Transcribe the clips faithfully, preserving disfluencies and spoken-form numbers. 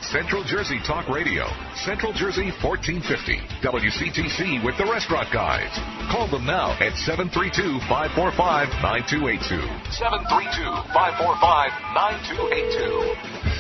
Central Jersey Talk Radio. Central Jersey fourteen fifty. W C T C with the Restaurant Guys. Call them now at seven three two, five four five, nine two eight two. seven three two, five four five, nine two eight two.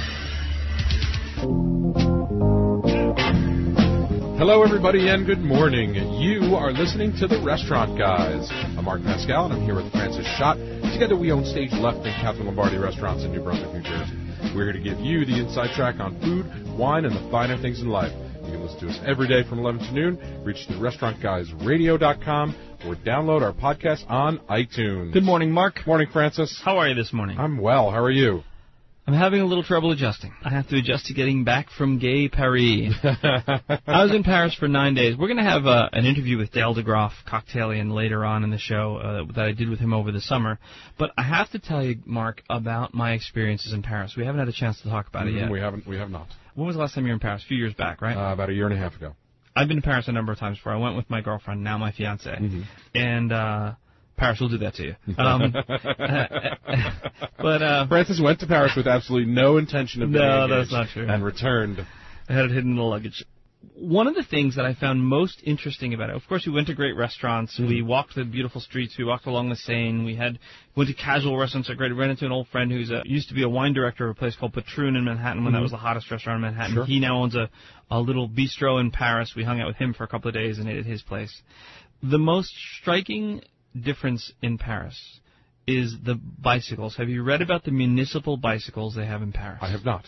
Hello, everybody, and good morning. You are listening to The Restaurant Guys. I'm Mark Pascal, and I'm here with Francis Schott. Together, we own Stage Left and Catherine Lombardi restaurants in New Brunswick, New Jersey. We're here to give you the inside track on food, wine, and the finer things in life. You can listen to us every day from eleven to noon. Reach the restaurant guys radio dot com or download our podcast on iTunes. Good morning, Mark. Morning, Francis. How are you this morning? I'm well. How are you? I'm having a little trouble adjusting. I have to adjust to getting back from Gay Paris. I was in Paris for nine days. We're going to have uh, an interview with Dale DeGroff, Cocktailian, later on in the show uh, that I did with him over the summer. But I have to tell you, Mark, about my experiences in Paris. We haven't had a chance to talk about mm-hmm, it yet. We haven't. We have not. When was the last time you were in Paris? A few years back, right? Uh, about a year and a half ago. I've been to Paris a number of times before. I went with my girlfriend, now my fiancée. Mm-hmm. And... uh Paris will do that to you. Um, but uh, Francis went to Paris with absolutely no intention of being No, engaged that's not true. and returned. I had it hidden in the luggage. One of the things that I found most interesting about it, of course, we went to great restaurants. Mm-hmm. We walked the beautiful streets. We walked along the Seine. We had went to casual restaurants. I ran into an old friend who's a, used to be a wine director of a place called Patroon in Manhattan when mm-hmm. that was the hottest restaurant in Manhattan. Sure. He now owns a, a little bistro in Paris. We hung out with him for a couple of days and ate at his place. The most striking difference in Paris is the bicycles. Have you read about the municipal bicycles they have in Paris? I have not.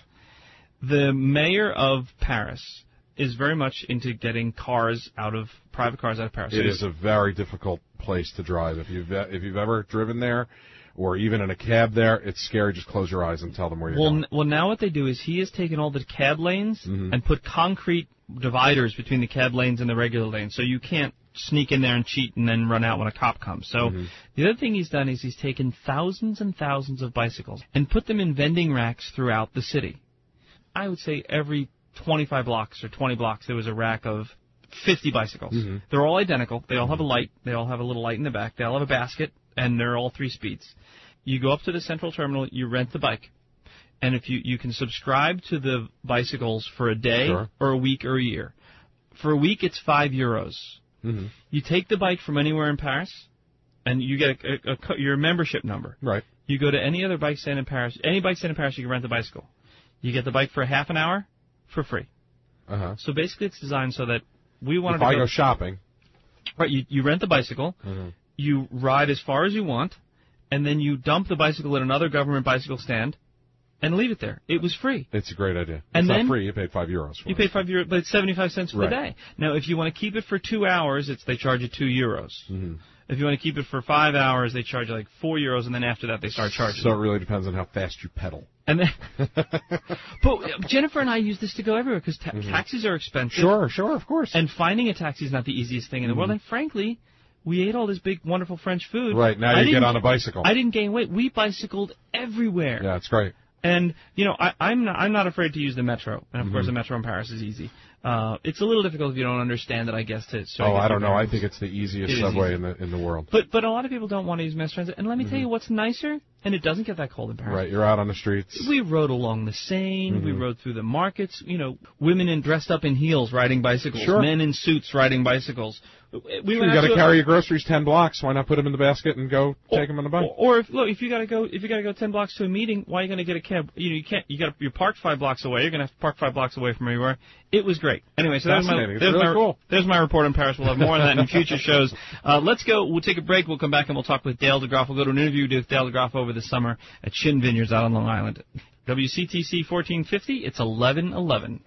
The mayor of Paris is very much into getting cars out of, private cars out of Paris. It is a very difficult place to drive. If you've if you've ever driven there, or even in a cab there, it's scary. Just close your eyes and tell them where you're well, going. N- well, now what they do is he has taken all the cab lanes mm-hmm. and put concrete dividers between the cab lanes and the regular lanes, so you can't sneak in there and cheat and then run out when a cop comes. So mm-hmm. the other thing he's done is he's taken thousands and thousands of bicycles and put them in vending racks throughout the city. I would say every twenty-five blocks or twenty blocks there was a rack of fifty bicycles. Mm-hmm. They're all identical. They all have a light. They all have a little light in the back. They all have a basket, and they're all three speeds. You go up to the central terminal, you rent the bike. And if you, you can subscribe to the bicycles for a day sure. or a week or a year. For a week, it's five euros. Mm-hmm. You take the bike from anywhere in Paris, and you get a, a, a, your membership number. Right. You go to any other bike stand in Paris. Any bike stand in Paris, you can rent the bicycle. You get the bike for half an hour for free. Uh-huh. So basically, it's designed so that we wanted if to I go, go shopping. Right. You, you rent the bicycle. Mm-hmm. You ride as far as you want, and then you dump the bicycle at another government bicycle stand. And leave it there. It was free. It's a great idea. It's and not then, free. You paid five euros for you it. You paid five euros, but it's seventy-five cents for right. the day. Now, if you want to keep it for two hours, it's they charge you two euros. Mm-hmm. If you want to keep it for five hours, they charge you like four euros, and then after that, they start charging. So it really depends on how fast you pedal. And then, but Jennifer and I use this to go everywhere because ta- mm-hmm. taxis are expensive. Sure, sure, of course. And finding a taxi is not the easiest thing in the mm-hmm. world. And frankly, we ate all this big, wonderful French food. Right, now I you get on a bicycle. I didn't gain weight. We bicycled everywhere. Yeah, it's great. And, you know, I, I'm not, I'm not afraid to use the metro. And, of mm-hmm. course, the metro in Paris is easy. Uh, it's a little difficult if you don't understand it, I guess. To, so oh, I, I don't know. I think it's the easiest it subway easy. in the in the world. But but a lot of people don't want to use mass transit. And let me mm-hmm. tell you what's nicer, and it doesn't get that cold in Paris. Right, you're out on the streets. We rode along the Seine. Mm-hmm. We rode through the markets. You know, women in dressed up in heels riding bicycles. Sure. Men in suits riding bicycles. We sure, you got to carry your groceries ten blocks. Why not put them in the basket and go or, take them on the bike? Or, or if look, if you got to go, if you got to go ten blocks to a meeting, why are you going to get a cab? You know, you can't. You got you're parked five blocks away. You're going to have to park five blocks away from where you are. It was great. Anyway, so there's my there's, really my cool. there's my report on Paris. We'll have more on that in future shows. Uh, let's go. We'll take a break. We'll come back and we'll talk with Dale DeGroff. We'll go to an interview with Dale DeGroff over the summer at Shin Vineyards out on Long Island. W C T C fourteen fifty. It's eleven eleven.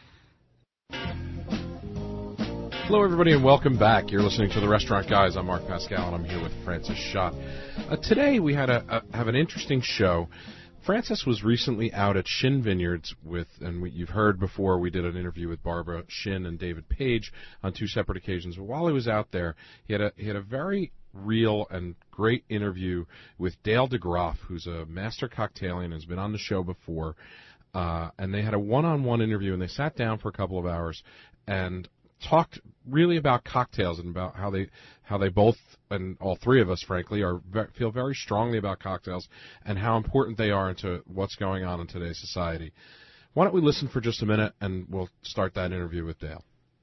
Hello, everybody, and welcome back. You're listening to The Restaurant Guys. I'm Mark Pascal, and I'm here with Francis Schott. Uh, today, we had a, a have an interesting show. Francis was recently out at Shin Vineyards with, and we, you've heard before, we did an interview with Barbara Shin and David Page on two separate occasions. But while he was out there, he had a he had a very real and great interview with Dale DeGroff, who's a master cocktailer and has been on the show before. Uh, and they had a one-on-one interview, and they sat down for a couple of hours and talked really about cocktails and about how they how they both, and all three of us, frankly, are feel very strongly about cocktails and how important they are into what's going on in today's society. Why don't we listen for just a minute, and we'll start that interview with Dale.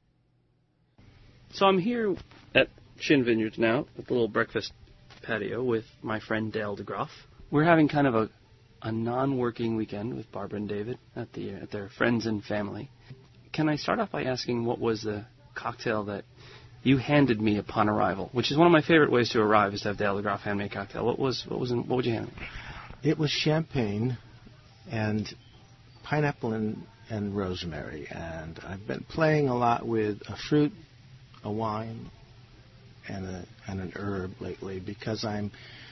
So I'm here at Shin Vineyards now, at the little breakfast patio with my friend Dale DeGroff. We're having kind of a, a non-working weekend with Barbara and David at the at their friends and family. Can I start off by asking what was the cocktail that you handed me upon arrival, which is one of my favorite ways to arrive, is to have Dale DeGroff hand me a cocktail. What was what was in, what would you hand me? It was champagne and pineapple and, and rosemary, and I've been playing a lot with a fruit, a wine, and a and an herb lately because I'm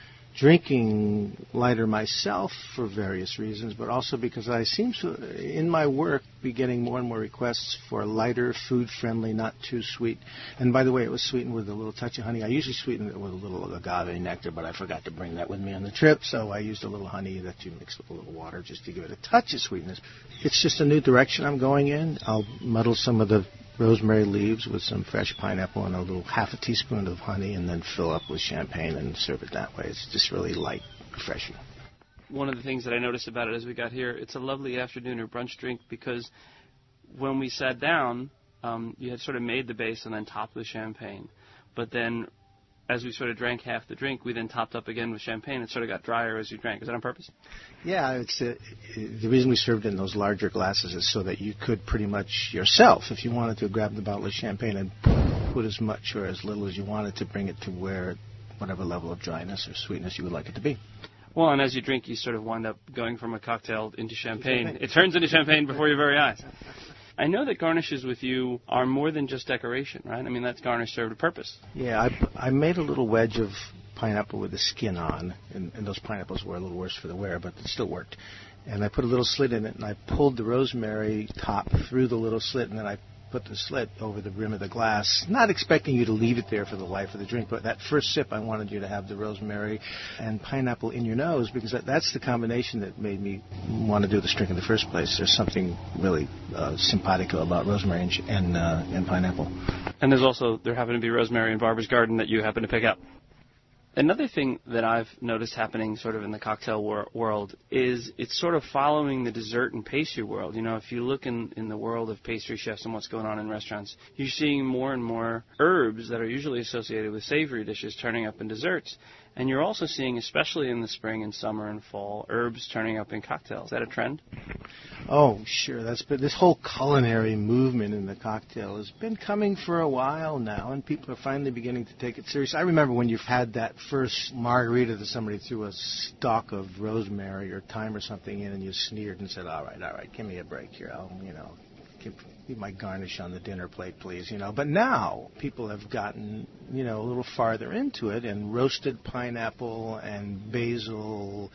drinking lighter myself for various reasons, but also because I seem to, in my work, be getting more and more requests for lighter, food-friendly, not too sweet. And by the way, it was sweetened with a little touch of honey. I usually sweeten it with a little agave nectar, but I forgot to bring that with me on the trip, so I used a little honey that you mix with a little water just to give it a touch of sweetness. It's just a new direction I'm going in. I'll muddle some of the rosemary leaves with some fresh pineapple and a little half a teaspoon of honey, and then fill up with champagne and serve it that way. It's just really light, refreshing. One of the things that I noticed about it as we got here, it's a lovely afternoon or brunch drink because when we sat down, um, you had sort of made the base and then topped with champagne. But then as we sort of drank half the drink, we then topped up again with champagne. It sort of got drier as you drank. Is that on purpose? Yeah, it's uh, the reason we served it in those larger glasses is so that you could pretty much yourself, if you wanted to, grab the bottle of champagne and put as much or as little as you wanted to bring it to where whatever level of dryness or sweetness you would like it to be. Well, and as you drink, you sort of wind up going from a cocktail into champagne. champagne. It turns into champagne before your very eyes. I know that garnishes with you are more than just decoration, right? I mean, that's garnish served a purpose. Yeah, I, I made a little wedge of pineapple with the skin on, and, and those pineapples were a little worse for the wear, but it still worked. And I put a little slit in it, and I pulled the rosemary top through the little slit, and then I put the slit over the rim of the glass, not expecting you to leave it there for the life of the drink, but that first sip I wanted you to have the rosemary and pineapple in your nose, because that, that's the combination that made me want to do this drink in the first place. There's something really uh, simpatico about rosemary and, and, uh, and pineapple. And there's also, there happened to be rosemary in Barbara's garden that you happen to pick up. Another thing that I've noticed happening sort of in the cocktail wor- world is it's sort of following the dessert and pastry world. You know, if you look in, in the world of pastry chefs and what's going on in restaurants, you're seeing more and more herbs that are usually associated with savory dishes turning up in desserts. And you're also seeing, especially in the spring and summer and fall, herbs turning up in cocktails. Is that a trend? Oh, sure. That's been, this whole culinary movement in the cocktail has been coming for a while now, and people are finally beginning to take it seriously. I remember when you've had that first margarita that somebody threw a stalk of rosemary or thyme or something in, and you sneered and said, all right, all right, give me a break here. I'll, you know, give me my garnish on the dinner plate, please, you know. But now people have gotten, you know, a little farther into it, and roasted pineapple and basil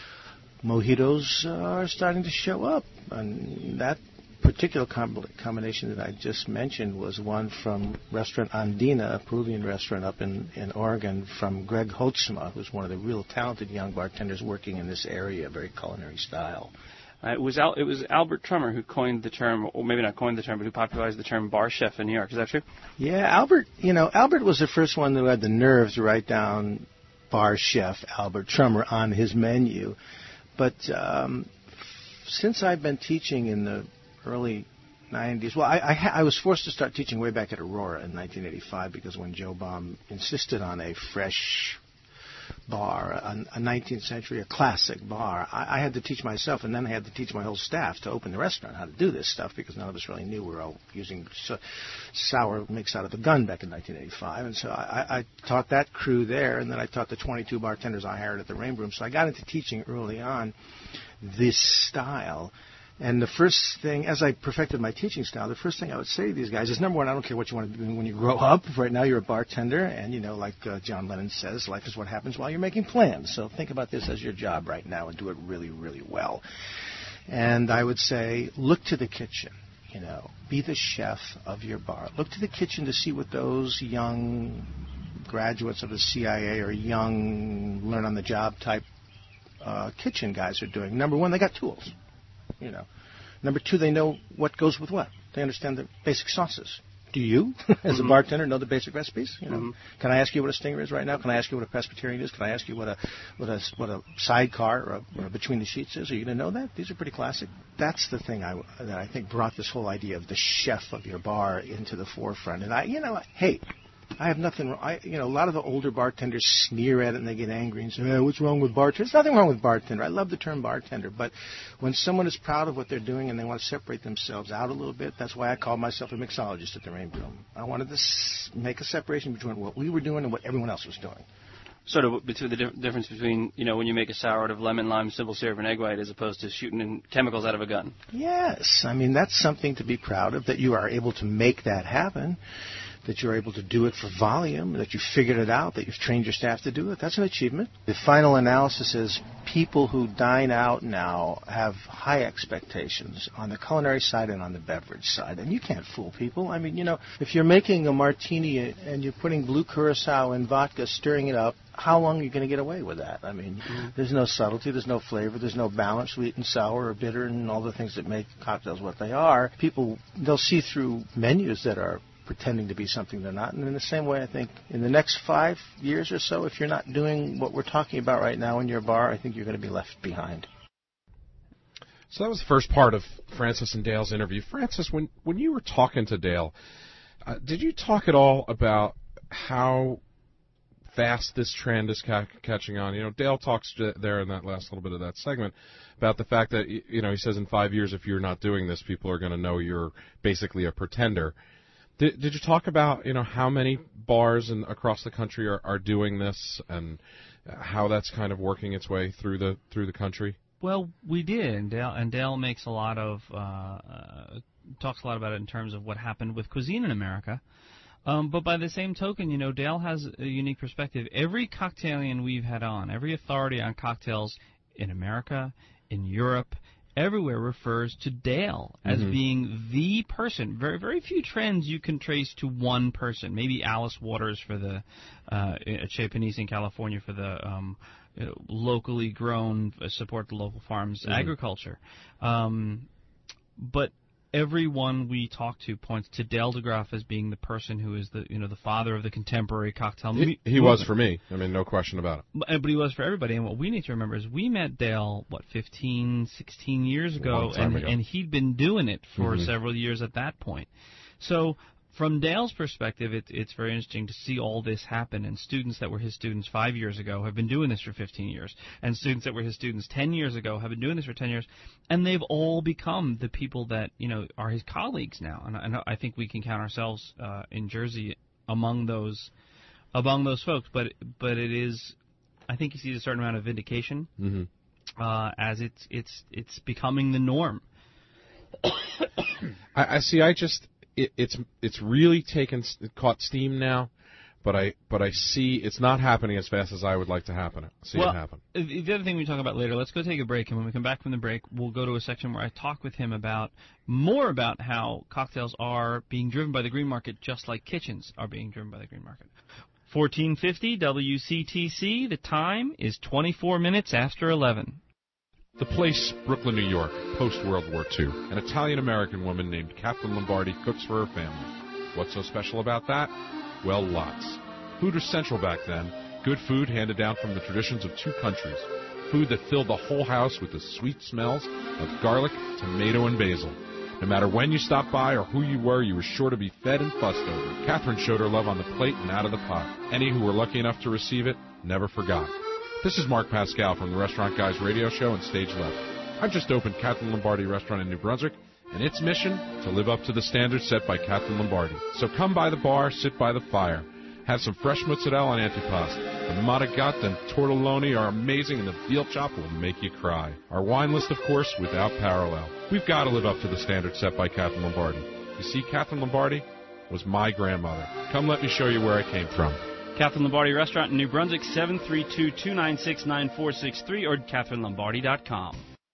mojitos are starting to show up. And that particular com- combination that I just mentioned was one from Restaurant Andina, a Peruvian restaurant up in, in Oregon, from Greg Holtzma, who's one of the real talented young bartenders working in this area, very culinary style. Uh, it was Al- it was Albert Trummer who coined the term, or maybe not coined the term, but who popularized the term bar chef in New York. Is that true? Yeah, Albert, you know, Albert was the first one who had the nerve to write down bar chef Albert Trummer on his menu. But um, since I've been teaching in the early nineties, well, I, I, ha- I was forced to start teaching way back at Aurora in nineteen eighty-five because when Joe Baum insisted on a fresh bar, a, a nineteenth century, a classic bar, I, I had to teach myself, and then I had to teach my whole staff to open the restaurant how to do this stuff because none of us really knew. We were all using so, sour mix out of a gun back in nineteen eighty-five, and so I, I taught that crew there, and then I taught the twenty-two bartenders I hired at the Rain Room. So I got into teaching early on this style. And the first thing, as I perfected my teaching style, the first thing I would say to these guys is, number one, I don't care what you want to do when you grow up. Right now you're a bartender, and, you know, like uh, John Lennon says, life is what happens while you're making plans. So think about this as your job right now and do it really, really well. And I would say, look to the kitchen, you know, be the chef of your bar. Look to the kitchen to see what those young graduates of the C I A or young learn-on-the-job type uh, kitchen guys are doing. Number one, they got tools. You know, number two, they know what goes with what. They understand the basic sauces. Do you, as a bartender, know the basic recipes? You know, Mm-hmm. can I ask you what a stinger is right now? Can I ask you what a Presbyterian is? Can I ask you what a what a what a sidecar or, a, or a between the sheets is? Are you going to know that? These are pretty classic. That's the thing I, that I think brought this whole idea of the chef of your bar into the forefront. And I, you know, hey, I have nothing. I, you know, a lot of the older bartenders sneer at it and they get angry and say, hey, "What's wrong with bartender?" There's nothing wrong with bartender. I love the term bartender, but when someone is proud of what they're doing and they want to separate themselves out a little bit, that's why I call myself a mixologist at the Rainbow. I wanted to s- make a separation between what we were doing and what everyone else was doing. Sort of between the dif- difference between, you know, when you make a sour out of lemon, lime, simple syrup, and egg white as opposed to shooting in chemicals out of a gun. Yes, I mean that's something to be proud of, that you are able to make that happen, that you're able to do it for volume, that you figured it out, that you've trained your staff to do it. That's an achievement. The final analysis is people who dine out now have high expectations on the culinary side and on the beverage side, and you can't fool people. I mean, you know, if you're making a martini and you're putting blue curacao in vodka, stirring it up, how long are you going to get away with that? I mean, mm-hmm. there's no subtlety, there's no flavor, there's no balance, sweet and sour or bitter and all the things that make cocktails what they are. People, they'll see through menus that are pretending to be something they're not. And in the same way, I think in the next five years or so, if you're not doing what we're talking about right now in your bar, I think you're going to be left behind. So that was the first part of Francis and Dale's interview. Francis, when, when you were talking to Dale, uh, did you talk at all about how fast this trend is ca- catching on? You know, Dale talks there in that last little bit of that segment about the fact that, you know, he says in five years, if you're not doing this, people are going to know you're basically a pretender. Did, did you talk about, you know, how many bars in, across the country are, are doing this and how that's kind of working its way through the through the country? Well, we did, and Dale, and Dale makes a lot of uh, uh, talks a lot about it in terms of what happened with cuisine in America. Um, but by the same token, you know, Dale has a unique perspective. Every cocktailian we've had on, every authority on cocktails in America, in Europe, everywhere refers to Dale as mm-hmm. being the person. Very, very few trends you can trace to one person. Maybe Alice Waters for the uh, at Chez Panisse in California for the um, you know, locally grown, uh, support the local farms mm-hmm. agriculture. Um, but everyone we talk to points to Dale DeGroff as being the person who is the you know the father of the contemporary cocktail he, movement. He was for me. I mean, no question about it. But, but he was for everybody. And what we need to remember is we met Dale, what, fifteen, sixteen years ago, and, ago. and he'd been doing it for mm-hmm. several years at that point. So from Dale's perspective, it, it's very interesting to see all this happen, and students that were his students five years ago have been doing this for fifteen years, and students that were his students ten years ago have been doing this for ten years, and they've all become the people that, you know, are his colleagues now, and, and I think we can count ourselves uh, in Jersey among those among those folks, but but it is, I think he sees a certain amount of vindication mm-hmm. uh, as it's it's it's becoming the norm. I, I see. I just. It, it's it's really taken caught steam now, but I but I see it's not happening as fast as I would like to happen. See well, it happen. The other thing we talk about later. Let's go take a break, and when we come back from the break, we'll go to a section where I talk with him about more about how cocktails are being driven by the green market, just like kitchens are being driven by the green market. fourteen fifty W C T C. The time is twenty-four minutes after eleven. The place, Brooklyn, New York, post-World War Two. An Italian-American woman named Catherine Lombardi cooks for her family. What's so special about that? Well, lots. Hooters Central back then. Good food handed down from the traditions of two countries. Food that filled the whole house with the sweet smells of garlic, tomato, and basil. No matter when you stopped by or who you were, you were sure to be fed and fussed over. Catherine showed her love on the plate and out of the pot. Any who were lucky enough to receive it never forgot. This is Mark Pascal from the Restaurant Guys radio show and Stage Left. I've just opened Catherine Lombardi Restaurant in New Brunswick, and its mission, to live up to the standards set by Catherine Lombardi. So come by the bar, sit by the fire. Have some fresh mozzarella and antipasto. The Matagat and tortelloni are amazing, and the veal chop will make you cry. Our wine list, of course, without parallel. We've got to live up to the standards set by Catherine Lombardi. You see, Catherine Lombardi was my grandmother. Come let me show you where I came from. Catherine Lombardi Restaurant in New Brunswick, seven three two, two nine six, nine four six three or catherine lombardi dot com.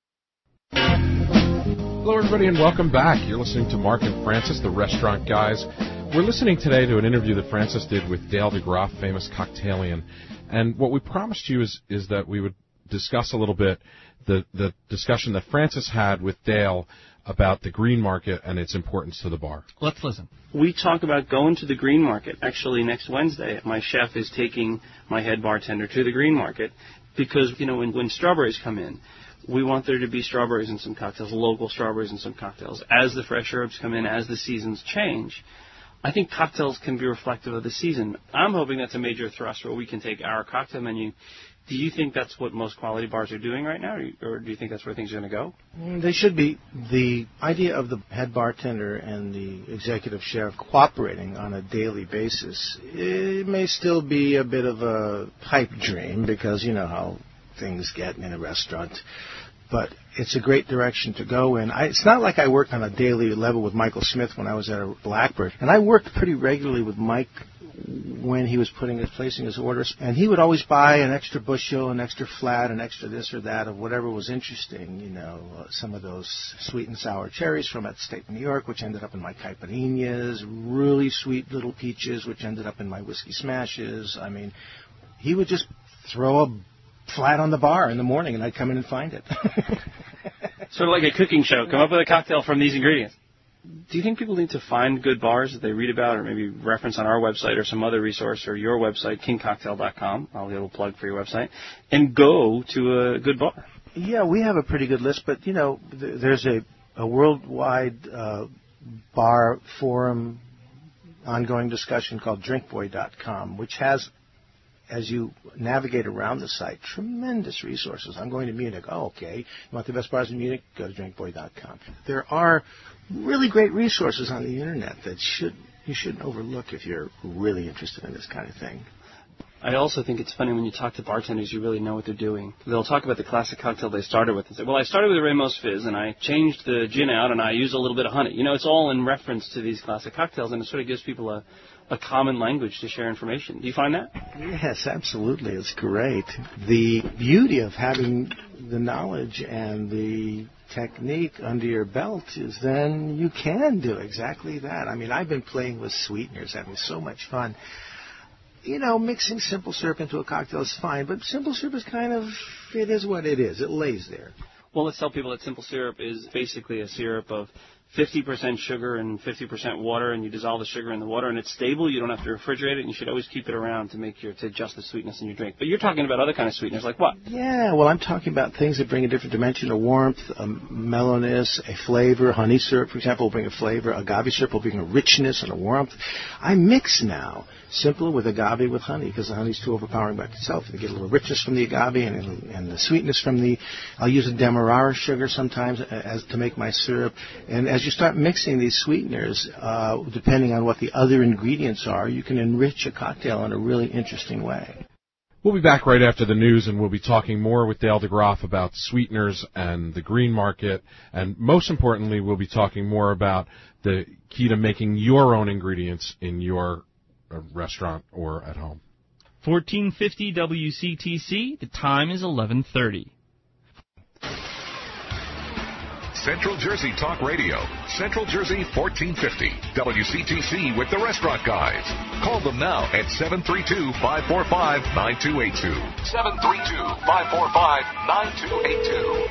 Hello, everybody, and welcome back. You're listening to Mark and Francis, the Restaurant Guys. We're listening today to an interview that Francis did with Dale DeGroff, famous cocktailian. And what we promised you is, is that we would discuss a little bit the, the discussion that Francis had with Dale about the green market and its importance to the bar. Let's listen. We talk about going to the green market. Actually, next Wednesday, my chef is taking my head bartender to the green market because, you know, when, when strawberries come in, we want there to be strawberries in some cocktails, local strawberries in some cocktails. As the fresh herbs come in, as the seasons change, I think cocktails can be reflective of the season. I'm hoping that's a major thrust where we can take our cocktail menu. Do you think that's what most quality bars are doing right now, or do you think that's where things are going to go? They should be. The idea of the head bartender and the executive chef cooperating on a daily basis, it may still be a bit of a pipe dream because you know how things get in a restaurant. But it's a great direction to go in. I, it's not like I work on a daily level with Michael Smith when I was at a Blackbird. And I worked pretty regularly with Mike when he was putting his, placing his orders. And he would always buy an extra bushel, an extra flat, an extra this or that of whatever was interesting. You know, uh, some of those sweet and sour cherries from upstate New York, which ended up in my caipirinhas, really sweet little peaches, which ended up in my whiskey smashes. I mean, he would just throw a flat on the bar in the morning, and I'd come in and find it. Sort of like a cooking show. Come up with a cocktail from these ingredients. Do you think people need to find good bars that they read about or maybe reference on our website or some other resource or your website, king cocktail dot com, I'll get a little plug for your website, and go to a good bar? Yeah, we have a pretty good list, but, you know, th- there's a, a worldwide uh, bar forum ongoing discussion called drink boy dot com, which has, as you navigate around the site, tremendous resources. I'm going to Munich. Oh, okay. You want the best bars in Munich? Go to drink boy dot com. There are really great resources on the Internet that should you shouldn't overlook if you're really interested in this kind of thing. I also think it's funny when you talk to bartenders, you really know what they're doing. They'll talk about the classic cocktail they started with and say, well, I started with a Ramos Fizz, and I changed the gin out, and I used a little bit of honey. You know, it's all in reference to these classic cocktails, and it sort of gives people a, a common language to share information. Do you find that? Yes, absolutely. It's great. The beauty of having the knowledge and the technique under your belt is then you can do exactly that. I mean, I've been playing with sweeteners, having so much fun. You know, mixing simple syrup into a cocktail is fine, but simple syrup is kind of, it is what it is. It lays there. Well, let's tell people that simple syrup is basically a syrup of fifty percent sugar and fifty percent water, and you dissolve the sugar in the water, and it's stable. You don't have to refrigerate it, and you should always keep it around to make your to adjust the sweetness in your drink. But you're talking about other kind of sweeteners, like what? Yeah, well, I'm talking about things that bring a different dimension, a warmth, a mellowness, a flavor. Honey syrup, for example, will bring a flavor. Agave syrup will bring a richness and a warmth. I mix now simpler with agave with honey because the honey's too overpowering by itself. You get a little richness from the agave and, and the sweetness from the. I'll use a demerara sugar sometimes as to make my syrup, and as you start mixing these sweeteners, uh, depending on what the other ingredients are, you can enrich a cocktail in a really interesting way. We'll be back right after the news, and we'll be talking more with Dale DeGroff about sweeteners and the green market, and most importantly, we'll be talking more about the key to making your own ingredients in your uh, restaurant or at home. fourteen fifty W C T C, the time is eleven thirty. Central Jersey Talk Radio. Central Jersey fourteen fifty. W C T C with the Restaurant Guys. Call them now at seven three two, five four five, nine two eight two. seven three two, five four five, nine two eight two.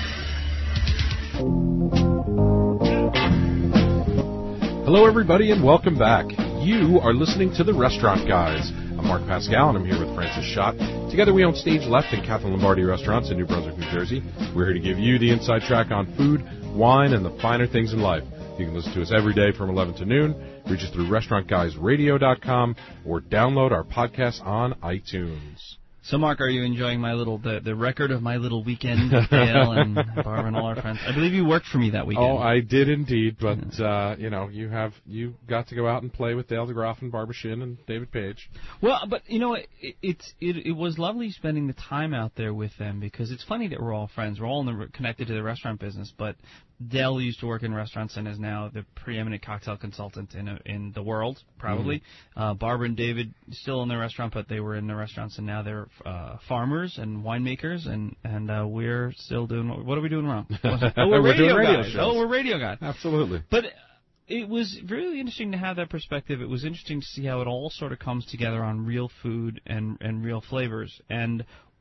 Hello, everybody, and welcome back. You are listening to the Restaurant Guys. I'm Mark Pascal, and I'm here with Francis Schott. Together we own Stage Left and Catherine Lombardi Restaurants in New Brunswick, New Jersey. We're here to give you the inside track on food, wine, and the finer things in life. You can listen to us every day from eleven to noon. Reach us through restaurant guys radio dot com or download our podcast on iTunes. So, Mark, are you enjoying my little the, the record of my little weekend with Dale and Barbara and all our friends? I believe you worked for me that weekend. Oh, I did indeed, but uh, you know, you have you got to go out and play with Dale DeGroff and Barbara Shin and David Page. Well, but you know, it, it's it, it was lovely spending the time out there with them because it's funny that we're all friends. We're all in the, connected to the restaurant business, but Dale used to work in restaurants and is now the preeminent cocktail consultant in a, in the world, probably. Mm-hmm. Uh, Barbara and David still in the restaurant, but they were in the restaurants and now they're uh, farmers and winemakers, and and uh, we're still doing. What are we doing wrong? Oh, we're, we're radio doing radio guys. shows. Oh, we're radio guys. Absolutely. But it was really interesting to have that perspective. It was interesting to see how it all sort of comes together on real food and and real flavors. And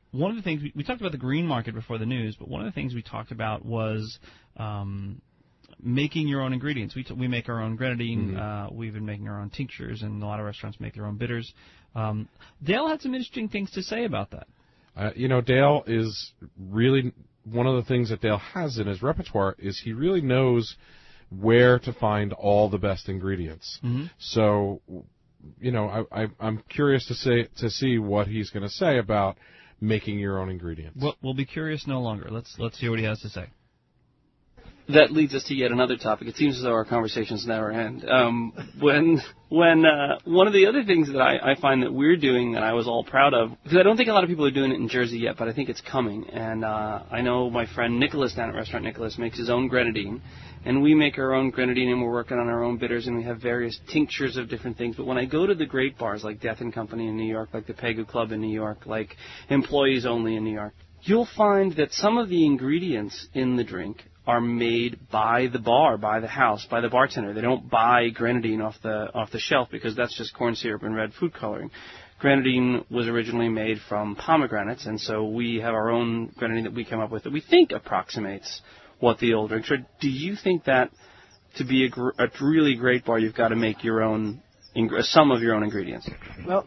one of the things, we, we talked about the green market before the news, but one of the things we talked about was um, making your own ingredients. We, t- we make our own grenadine. Mm-hmm. Uh, we've been making our own tinctures, and a lot of restaurants make their own bitters. Um, Dale had some interesting things to say about that. Uh, you know, Dale is really, one of the things that Dale has in his repertoire is he really knows where to find all the best ingredients. Mm-hmm. So, you know, I, I, I'm curious to say to see what he's going to say about making your own ingredients. Well, we'll be curious no longer. Let's let's hear what he has to say. That leads us to yet another topic. It seems as though our conversations never end. Um, when when uh, one of the other things that I, I find that we're doing that I was all proud of, because I don't think a lot of people are doing it in Jersey yet, but I think it's coming. And uh, I know my friend Nicholas down at Restaurant Nicholas makes his own grenadine, and we make our own grenadine, and we're working on our own bitters, and we have various tinctures of different things. But when I go to the great bars like Death and Company in New York, like the Pegu Club in New York, like Employees Only in New York, you'll find that some of the ingredients in the drink are made by the bar, by the house, by the bartender. They don't buy grenadine off the off the shelf because that's just corn syrup and red food coloring. Grenadine was originally made from pomegranates, and so we have our own grenadine that we come up with that we think approximates what the old drinks are. Do you think that to be a, gr- a really great bar, you've got to make your own, ing- some of your own ingredients? Well,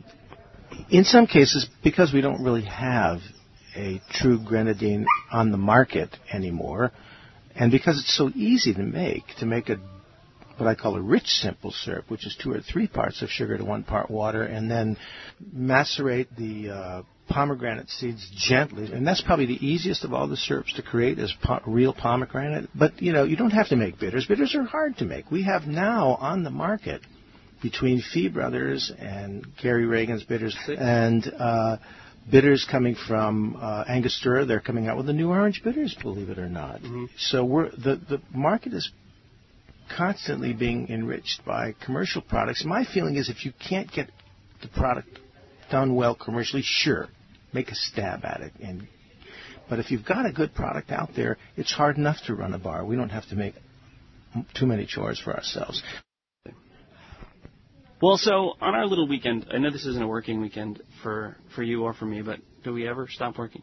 in some cases, because we don't really have a true grenadine on the market anymore, and because it's so easy to make, to make a what I call a rich simple syrup, which is two or three parts of sugar to one part water, and then macerate the uh, pomegranate seeds gently, and that's probably the easiest of all the syrups to create is po- real pomegranate. But, you know, you don't have to make bitters. Bitters are hard to make. We have now on the market, between Fee Brothers and Gary Reagan's bitters, and uh, bitters coming from uh, Angostura, they're coming out with the new orange bitters, believe it or not. Mm-hmm. So we're, the, the market is constantly being enriched by commercial products. My feeling is if you can't get the product done well commercially, sure, make a stab at it. And but if you've got a good product out there, it's hard enough to run a bar. We don't have to make too many chores for ourselves. Well, so on our little weekend, I know this isn't a working weekend for, for you or for me, but do we ever stop working?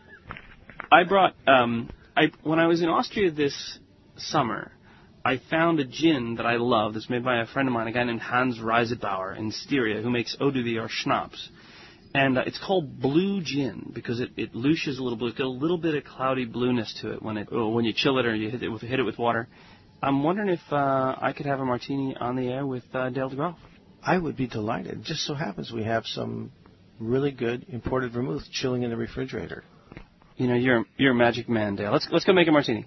I brought, um, I when I was in Austria this summer, I found a gin that I love that's made by a friend of mine, a guy named Hans Reisetbauer in Styria, who makes eau de vie or schnapps. And uh, it's called blue gin because it, it lushes a little blue. It's got a little bit of cloudy blueness to it when it oh, when you chill it or you hit it with, hit it with water. I'm wondering if uh, I could have a martini on the air with uh, Dale DeGroff. I would be delighted. It just so happens we have some really good imported vermouth chilling in the refrigerator. You know, you're you're a magic man, Dale. Let's let's go make a martini.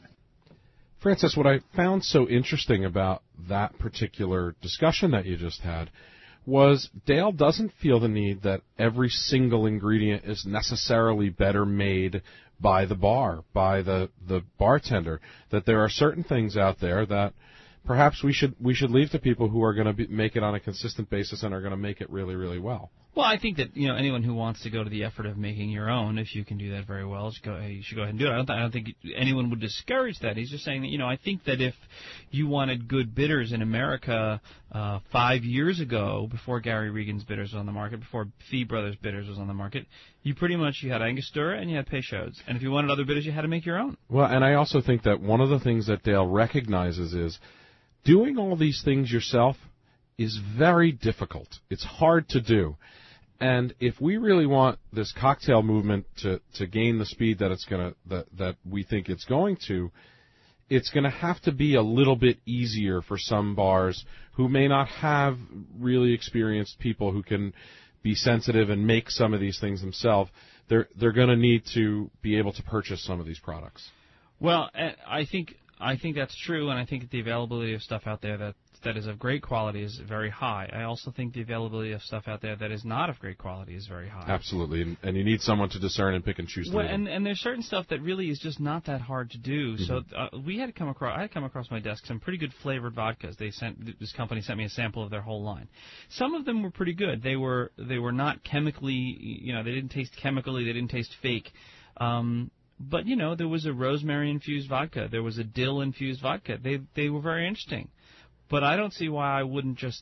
Francis, what I found so interesting about that particular discussion that you just had was Dale doesn't feel the need that every single ingredient is necessarily better made by the bar, by the, the bartender, that there are certain things out there that perhaps we should we should leave to people who are going to make it on a consistent basis and are going to make it really, really well. Well, I think that, you know, anyone who wants to go to the effort of making your own, if you can do that very well, should go, you should go ahead and do it. I don't, th- I don't think anyone would discourage that. He's just saying that, you know, I think that if you wanted good bitters in America uh, five years ago, before Gary Regan's bitters was on the market, before Fee Brothers bitters was on the market, you pretty much, you had Angostura and you had Peychaud's. And if you wanted other bitters, you had to make your own. Well, and I also think that one of the things that Dale recognizes is doing all these things yourself is very difficult. It's hard to do. And if we really want this cocktail movement to, to gain the speed that it's gonna that, that we think it's going to, it's going to have to be a little bit easier for some bars who may not have really experienced people who can be sensitive and make some of these things themselves. They're they're going to need to be able to purchase some of these products. Well, I think I think that's true, and I think the availability of stuff out there that that is of great quality is very high. I also think the availability of stuff out there that is not of great quality is very high. Absolutely, and, and you need someone to discern and pick and choose. Well, and, and there's certain stuff that really is just not that hard to do. Mm-hmm. So uh, we had come across, I had come across my desk some pretty good flavored vodkas. They sent this company sent me a sample of their whole line. Some of them were pretty good. They were they were not chemically, you know, they didn't taste chemically, they didn't taste fake. Um, but you know, there was a rosemary infused vodka, there was a dill infused vodka. They they were very interesting. But I don't see why I wouldn't just take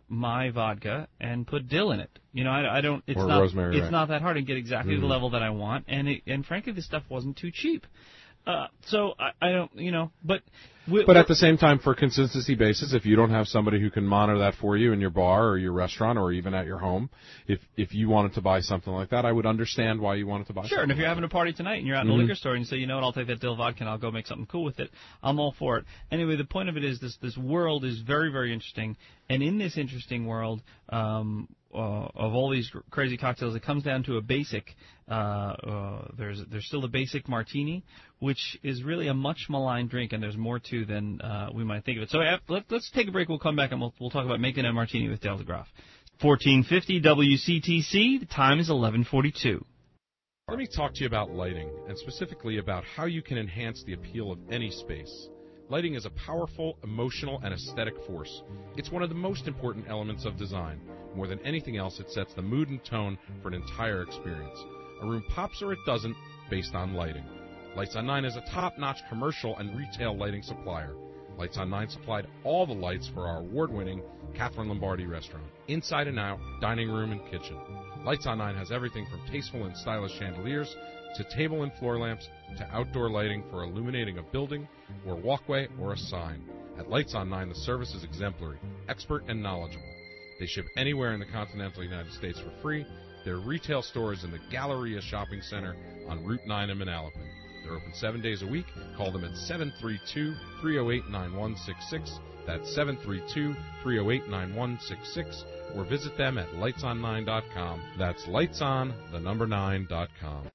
my vodka and put dill in it. You know, I, I don't. It's or not. rosemary, it's right. not that hard to get exactly mm-hmm. the level that I want, and it, and frankly, this stuff wasn't too cheap. Uh, so I, I don't, you know, but. We, but at the same time, for consistency basis, if you don't have somebody who can monitor that for you in your bar or your restaurant or even at your home, if if you wanted to buy something like that, I would understand why you wanted to buy sure, something. Sure, and if you're like having a party tonight and you're out in mm-hmm. the liquor store and you say, you know what, I'll take that dill vodka and I'll go make something cool with it, I'm all for it. Anyway, the point of it is this this world is very, very interesting, and in this interesting world, um, Uh, of all these crazy cocktails, it comes down to a basic. Uh, uh, there's there's still a basic martini, which is really a much maligned drink, and there's more to than uh, we might think of it. So uh, let, let's take a break. We'll come back and we'll we'll talk about making a martini with Dale DeGroff. fourteen fifty W C T C. The time is eleven forty-two. Let me talk to you about lighting, and specifically about how you can enhance the appeal of any space. Lighting is a powerful, emotional, and aesthetic force. It's one of the most important elements of design. More than anything else, it sets the mood and tone for an entire experience. A room pops or it doesn't, based on lighting. Lights on Nine is a top-notch commercial and retail lighting supplier. Lights on Nine supplied all the lights for our award-winning Catherine Lombardi restaurant, inside and out, dining room and kitchen. Lights on Nine has everything from tasteful and stylish chandeliers to table and floor lamps to outdoor lighting for illuminating a building or walkway or a sign. At Lights on Nine, the service is exemplary, expert, and knowledgeable. They ship anywhere in the continental United States for free. Their retail store is in the Galleria Shopping Center on Route nine in Manalapan. They're open seven days a week. Call them at seven three two, three oh eight, nine one six six. That's seven three two, three oh eight, nine one six six. Or visit them at lights on nine dot com. That's lightson, the number nine dot com.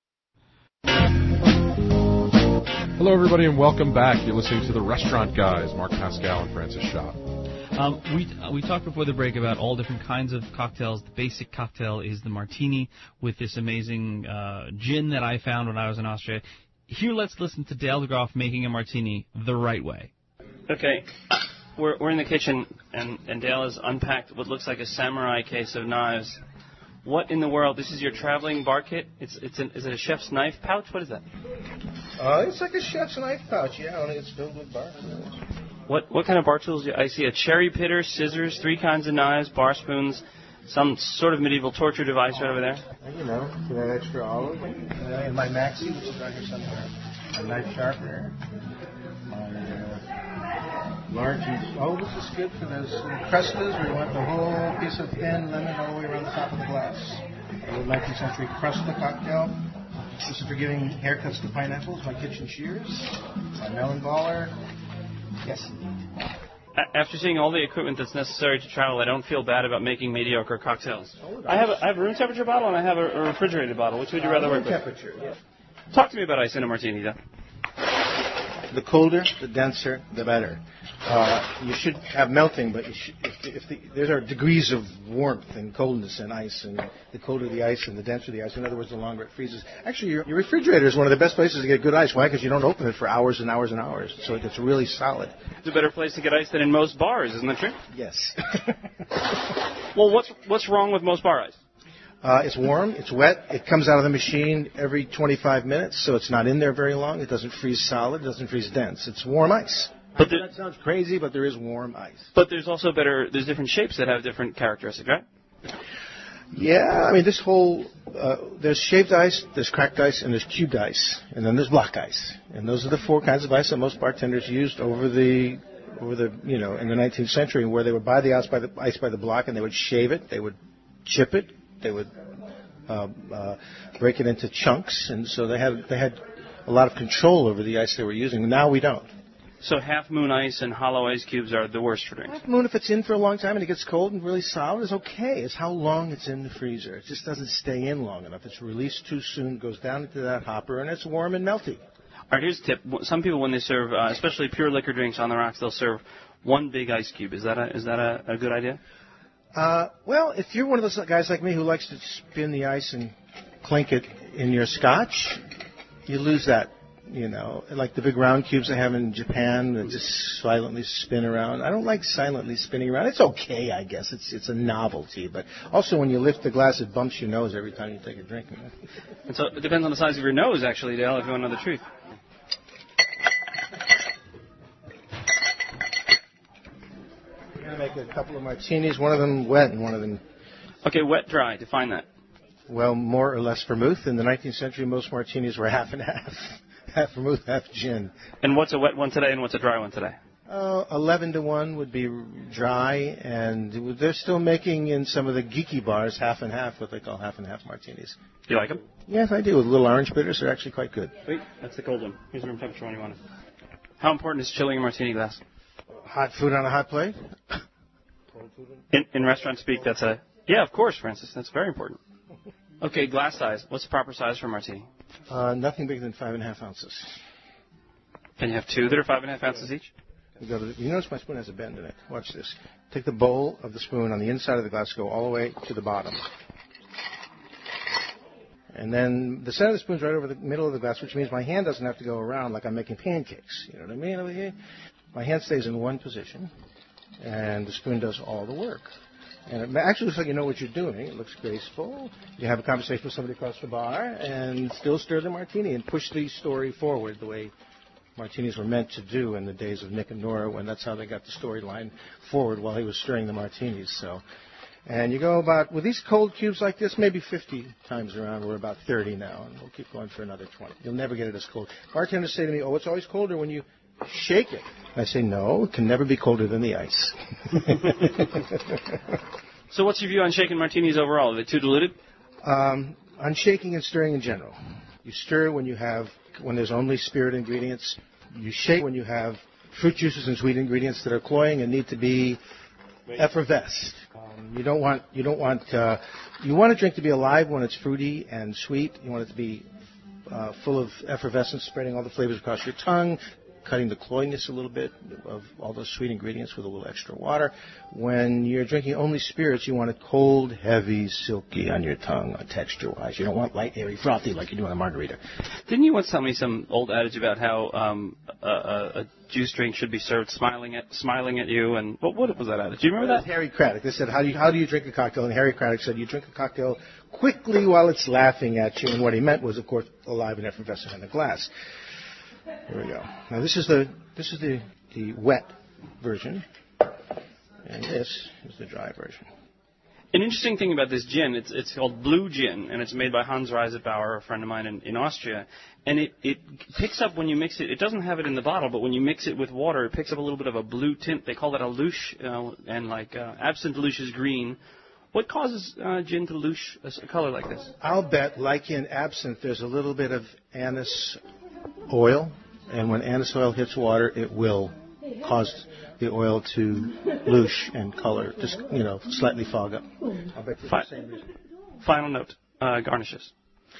Hello, everybody, and welcome back. You're listening to The Restaurant Guys, Mark Pascal and Francis Schott. Um, we uh, we talked before the break about all different kinds of cocktails. The basic cocktail is the martini with this amazing uh, gin that I found when I was in Austria. Here, let's listen to Dale DeGroff making a martini the right way. Okay, we're we're in the kitchen, and, and Dale has unpacked what looks like a samurai case of knives. What in the world? This is your traveling bar kit? It's it's an, is it a chef's knife pouch? What is that? Uh, it's like a chef's knife pouch, yeah, only it's filled with bar tools. What what kind of bar tools? Do you, I see a cherry pitter, scissors, three kinds of knives, bar spoons, some sort of medieval torture device right over there. You know, for that extra olive. Uh, and my maxi, which is right here somewhere. A knife sharpener. My uh, large and... Oh, this is good for those crustas where you want the whole piece of thin lemon all the way around the top of the glass. A little nineteenth century crusta cocktail. This is for giving haircuts to pineapples. My kitchen shears. My melon baller. Yes. After seeing all the equipment that's necessary to travel, I don't feel bad about making mediocre cocktails. I have a, I have a room temperature bottle and I have a, a refrigerated bottle. Which would you rather uh, work with? Temperature, yes. Talk to me about ice in a martini, then. The colder, the denser, the better. Uh, you should have melting, but you should, if, if the, there are degrees of warmth and coldness in ice, and the colder the ice and the denser the ice. In other words, the longer it freezes. Actually, your, your refrigerator is one of the best places to get good ice. Why? Because you don't open it for hours and hours and hours, so it gets really solid. It's a better place to get ice than in most bars, isn't that true? Yes. Well, what's what's wrong with most bar ice? Uh, it's warm, it's wet, it comes out of the machine every twenty-five minutes, so it's not in there very long. It doesn't freeze solid, it doesn't freeze dense. It's warm ice. But there, that sounds crazy, but there is warm ice. But there's also better, there's different shapes that have different characteristics, right? Yeah, I mean, this whole, uh, there's shaved ice, there's cracked ice, and there's cubed ice, and then there's block ice. And those are the four kinds of ice that most bartenders used over the, over the, you know, in the nineteenth century, where they would buy the ice by the, ice by the block, and they would shave it, they would chip it, they would uh, uh, break it into chunks, and so they had they had a lot of control over the ice they were using. Now we don't. So half moon ice and hollow ice cubes are the worst for drinks. Half moon, if it's in for a long time and it gets cold and really solid, is okay. It's how long it's in the freezer. It just doesn't stay in long enough. It's released too soon, goes down into that hopper, and it's warm and melty. All right, here's a tip. Some people, when they serve, uh, especially pure liquor drinks on the rocks, they'll serve one big ice cube. Is that a, is that a, a good idea? Uh, well, if you're one of those guys like me who likes to spin the ice and clink it in your scotch, you lose that, you know, like the big round cubes they have in Japan that just silently spin around. I don't like silently spinning around. It's okay, I guess. It's it's a novelty. But also when you lift the glass, it bumps your nose every time you take a drink. And so it depends on the size of your nose, actually, Dale, if you want to know the truth. make a couple of martinis, one of them wet and one of them... Okay, wet, dry. Define that. Well, more or less vermouth. In the nineteenth century, most martinis were half and half. Half vermouth, half gin. And what's a wet one today and what's a dry one today? Uh, eleven to one would be dry, and they're still making in some of the geeky bars half and half, what they call half and half martinis. Do you like them? Yes, I do. With little orange bitters, they're actually quite good. Wait, that's the cold one. Here's the room temperature one you wanted. How important is chilling a martini glass? Hot food on a hot plate? In, in restaurant speak, that's a... Yeah, of course, Francis. That's very important. Okay, glass size. What's the proper size for a martini? Uh, nothing bigger than five and a half ounces. Can you have two that are five and a half ounces each? You, go to the, you notice my spoon has a bend in it. Watch this. Take the bowl of the spoon on the inside of the glass, go all the way to the bottom. And then the center of the spoon's right over the middle of the glass, which means my hand doesn't have to go around like I'm making pancakes. You know what I mean over here? My hand stays in one position, and the spoon does all the work. And it actually looks like you know what you're doing. It looks graceful. You have a conversation with somebody across the bar and still stir the martini and push the story forward the way martinis were meant to do in the days of Nick and Nora, when that's how they got the storyline forward while he was stirring the martinis. So, and you go about, with these cold cubes like this, maybe fifty times around. We're about thirty now, and we'll keep going for another twenty. You'll never get it as cold. Bartenders say to me, oh, it's always colder when you shake it. I say, no, it can never be colder than the ice. So what's your view on shaken martinis overall? Are they too diluted? Um, on shaking and stirring in general. You stir when you have, when there's only spirit ingredients. You shake when you have fruit juices and sweet ingredients that are cloying and need to be effervesced. Um, you don't want, you don't want, uh, you want a drink to be alive when it's fruity and sweet. You want it to be uh, full of effervescence, spreading all the flavors across your tongue, cutting the cloyness a little bit of all those sweet ingredients with a little extra water. When you're drinking only spirits, you want it cold, heavy, silky on your tongue, uh, texture-wise. You don't want light, airy, frothy like you do on a margarita. Didn't you once tell me some old adage about how um, a, a, a juice drink should be served smiling at smiling at you? And what, what was that adage? Do you remember that? Harry Craddock. They said, how do you, how do you drink a cocktail? And Harry Craddock said, you drink a cocktail quickly while it's laughing at you. And what he meant was, of course, alive and effervescent in the glass. Here we go. Now this is the this is the, the wet version, and this is the dry version. An interesting thing about this gin, it's it's called Blue Gin, and it's made by Hans Reisetbauer, a friend of mine in, in Austria. And it, it picks up when you mix it. It doesn't have it in the bottle, but when you mix it with water, it picks up a little bit of a blue tint. They call that a louche, uh, and like uh, absinthe louche is green. What causes uh, gin to louche a color like this? I'll bet, like in absinthe, there's a little bit of anise oil, and when anise oil hits water, it will cause the oil to louche and color, just, you know, slightly fog up. I'll bet you the same reason. Final note, uh, garnishes.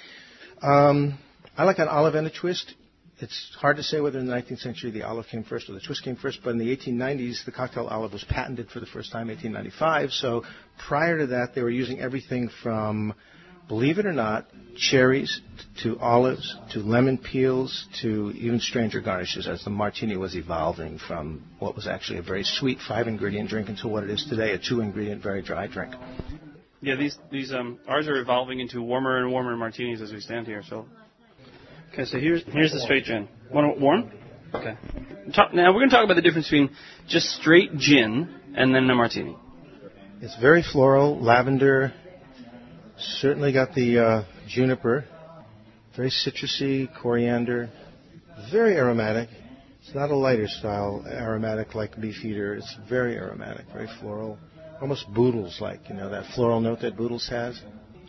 Um, I like an olive and a twist. It's hard to say whether in the nineteenth century the olive came first or the twist came first, but in the eighteen nineties, the cocktail olive was patented for the first time, eighteen ninety-five. So prior to that, they were using everything from, believe it or not, cherries to olives to lemon peels to even stranger garnishes, as the martini was evolving from what was actually a very sweet five-ingredient drink into what it is today, a two-ingredient, very dry drink. Yeah, these these um ours are evolving into warmer and warmer martinis as we stand here. So, okay, so here's here's the straight gin. Want it warm? Okay. Talk, now we're going to talk about the difference between just straight gin and then a martini. It's very floral, lavender. Certainly got the uh, juniper, very citrusy, coriander, very aromatic. It's not a lighter style aromatic like Beefeater. It's very aromatic, very floral, almost Boodles-like, you know, that floral note that Boodles has.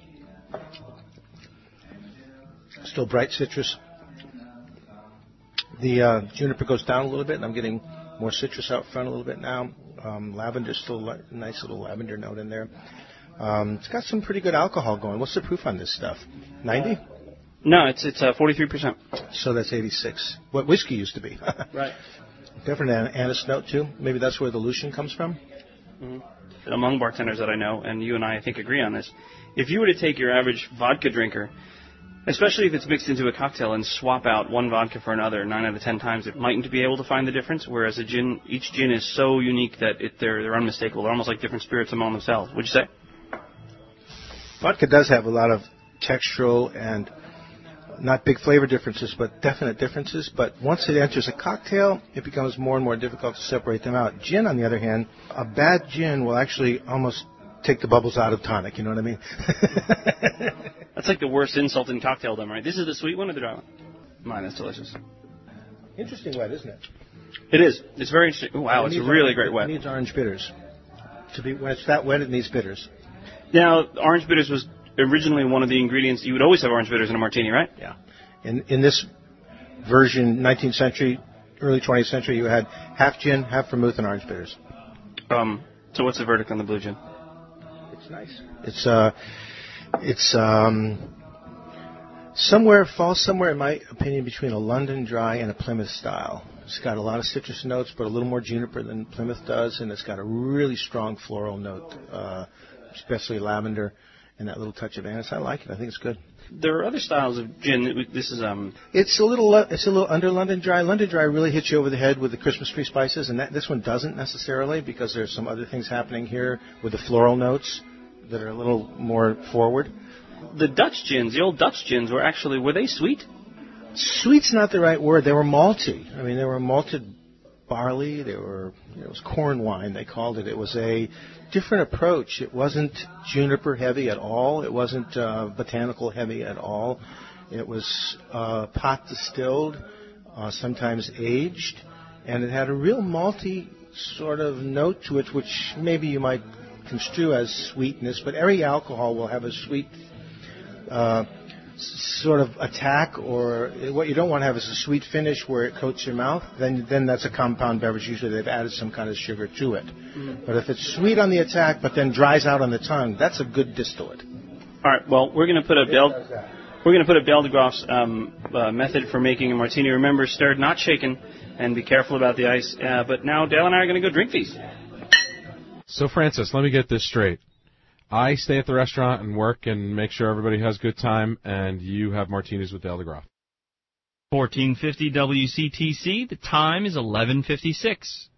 Still bright citrus. The uh, juniper goes down a little bit, and I'm getting more citrus out front a little bit now. Um, lavender, still a nice little lavender note in there. Um, it's got some pretty good alcohol going. What's the proof on this stuff? ninety? No, it's it's uh, forty-three percent. So that's eighty-six. What whiskey used to be. Right. Definitely an anise note, too. Maybe that's where the Lucian comes from? Mm-hmm. Among bartenders that I know, and you and I, I think, agree on this, if you were to take your average vodka drinker, especially if it's mixed into a cocktail, and swap out one vodka for another nine out of ten times, it mightn't be able to find the difference, whereas a gin, each gin is so unique that it, they're, they're unmistakable. They're almost like different spirits among themselves. Would you say? Vodka does have a lot of textural and not big flavor differences, but definite differences. But once it enters a cocktail, it becomes more and more difficult to separate them out. Gin, on the other hand, a bad gin will actually almost take the bubbles out of tonic. You know what I mean? That's like the worst insult in cocktaildom, right? This is the sweet one or the dry one? Mine is delicious. Interesting wet, isn't it? It is. It's very interesting. Oh, wow, It it's a needs really orange- great wet. It needs orange bitters. To be when it's that wet, it needs bitters. Now, orange bitters was originally one of the ingredients. You would always have orange bitters in a martini, right? Yeah. In in this version, nineteenth century, early twentieth century, you had half gin, half vermouth, and orange bitters. Um. So what's the verdict on the blue gin? It's nice. It's uh, it's um, somewhere falls somewhere in my opinion between a London Dry and a Plymouth style. It's got a lot of citrus notes, but a little more juniper than Plymouth does, and it's got a really strong floral note, uh, especially lavender, and that little touch of anise. I like it. I think it's good. There are other styles of gin. This is um. It's a little it's a little under London Dry. London Dry really hits you over the head with the Christmas tree spices, and that, this one doesn't necessarily, because there's some other things happening here with the floral notes that are a little more forward. The Dutch gins, the old Dutch gins, were actually were they sweet? Sweet's not the right word. They were malty. I mean, they were malted barley. They were, you know, it was corn wine, they called it. It was a different approach. It wasn't juniper heavy at all. It wasn't uh, botanical heavy at all. It was uh, pot distilled, uh, sometimes aged, and it had a real malty sort of note to it, which maybe you might construe as sweetness, but every alcohol will have a sweet uh, sort of attack, or what you don't want to have is a sweet finish where it coats your mouth. Then then that's a compound beverage. Usually they've added some kind of sugar to it. Mm. But if it's sweet on the attack but then dries out on the tongue, that's a good distillate. All right. Well, we're going to put a Belle, we're going to put a Belle de Groff's um, uh, method for making a martini. Remember, stirred, not shaken, and be careful about the ice. Uh, but now Dale and I are going to go drink these. So, Francis, let me get this straight. I stay at the restaurant and work and make sure everybody has a good time, and you have martinis with Dale de Groff. fourteen fifty W C T C. The time is eleven fifty-six.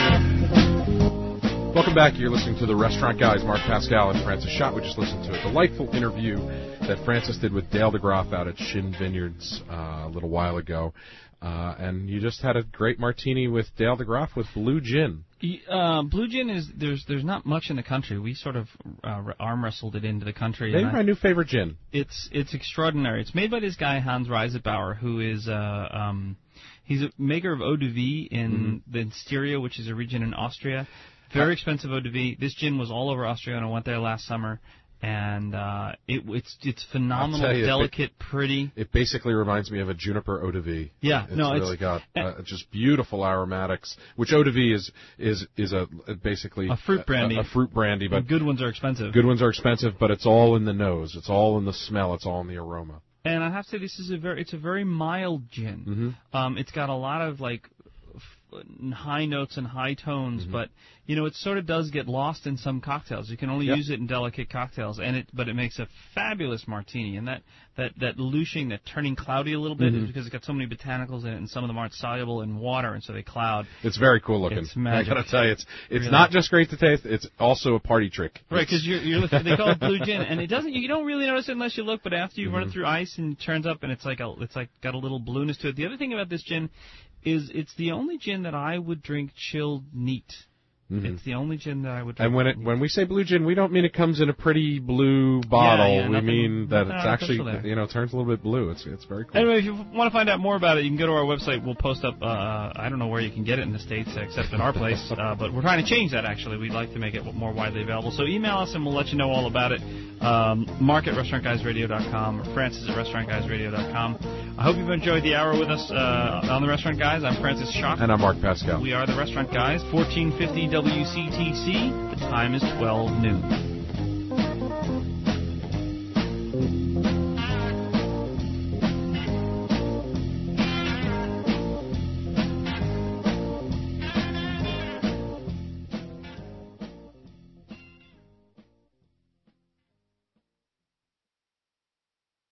Welcome back. You're listening to the Restaurant Guys, Mark Pascal and Francis Schott. We just listened to a delightful interview that Francis did with Dale de Groff out at Shin Vineyards uh, a little while ago. Uh, and you just had a great martini with Dale de Groff with blue gin. Uh, blue gin is there's there's not much in the country. We sort of uh, arm wrestled it into the country. Maybe and my I, new favorite gin. It's it's extraordinary. It's made by this guy Hans Reisetbauer, who is uh, um, he's a maker of eau de vie in mm-hmm. the Styria, which is a region in Austria. Very expensive eau de vie. This gin was all over Austria, and I went there last summer. And uh, it, it's it's phenomenal, you, delicate, it, pretty. It basically reminds me of a juniper eau de vie. Yeah, it's no, really it's got uh, just beautiful aromatics. Which eau de vie is is is a basically a fruit brandy. A, a fruit brandy, but and good ones are expensive. Good ones are expensive, but it's all in the nose. It's all in the smell. It's all in the aroma. And I have to say, this is a very it's a very mild gin. Mm-hmm. Um, it's got a lot of like high notes and high tones, mm-hmm. but you know it sort of does get lost in some cocktails. You can only yep. use it in delicate cocktails, and it but it makes a fabulous martini. And that that that lushing, that turning cloudy a little bit, mm-hmm. is because it's got so many botanicals in it, and some of them aren't soluble in water, and so they cloud. It's very cool looking. It's magic. I gotta tell you, it's it's really. not just great to taste; it's also a party trick. Right, because you're, you're they call it blue gin, and it doesn't. You don't really notice it unless you look. But after you mm-hmm. run it through ice and it turns up, and it's like a it's like got a little blueness to it. The other thing about this gin is it's the only gin that I would drink chilled neat. Mm-hmm. It's the only gin that I would drink. And when it when we say blue gin, we don't mean it comes in a pretty blue bottle. Yeah, yeah, we nothing, mean that it's actually, there. you know, turns a little bit blue. It's it's very cool. Anyway, if you want to find out more about it, you can go to our website. We'll post up, uh, I don't know where you can get it in the States except at our place, uh, but we're trying to change that, actually. We'd like to make it more widely available. So email us and we'll let you know all about it. Um, Mark at restaurant guys radio dot com or Francis at restaurant guys radio dot com. I hope you've enjoyed the hour with us uh, on the Restaurant Guys. I'm Francis Schott. And I'm Mark Pascal. We are the Restaurant Guys, fourteen fifty W C T C. The time is twelve noon.